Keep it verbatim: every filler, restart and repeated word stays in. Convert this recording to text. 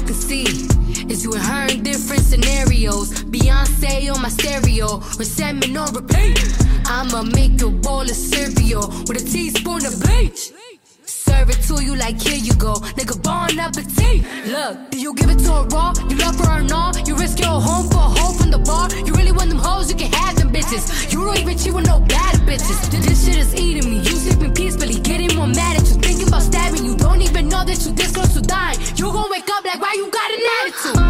can see is you and her in different scenarios. Beyonce on my stereo, resentment on repeat. I'ma make your bowl of cereal with a teaspoon of bleach. Serve it to you like here you go, nigga, bon appetit. Look, do you give it to her raw? You love her or not? You risk your home for a hoe from the bar? You really want them hoes? You can have them bitches. You don't even cheat with no bad bitches. This shit is eating me. You sleeping peacefully, getting more mad at you, thinking about stabbing you. Don't even know that you this close to dying. You gon' wake up like why you got an attitude?